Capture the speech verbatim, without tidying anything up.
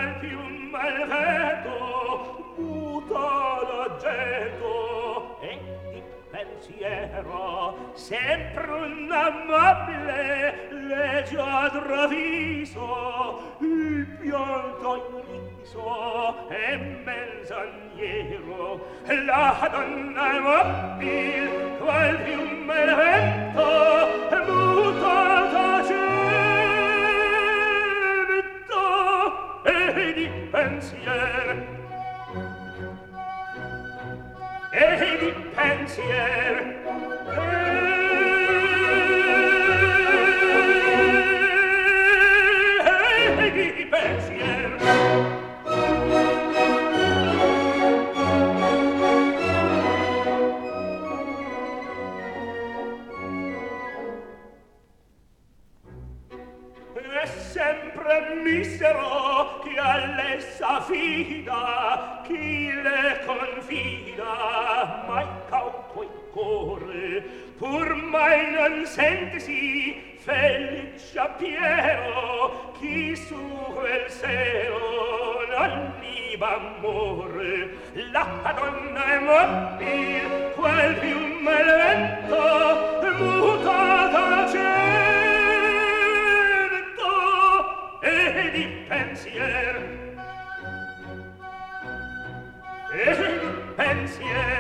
qual più malvedo muta l'oggetto e di pensiero sempre un amabile leggiadro viso il pianto iriso e menzognero la donna immobile qual più malvedo muta l'oggetto e di pensiero e di pensier e di pensier è sempre misero che a lei s'affida chi le confida mai cauto in cuore pur mai non sentesi felice a Piero chi su quel sero non liba amore la donna è mobile quel più malvento mutata certo e di pensier e di pensier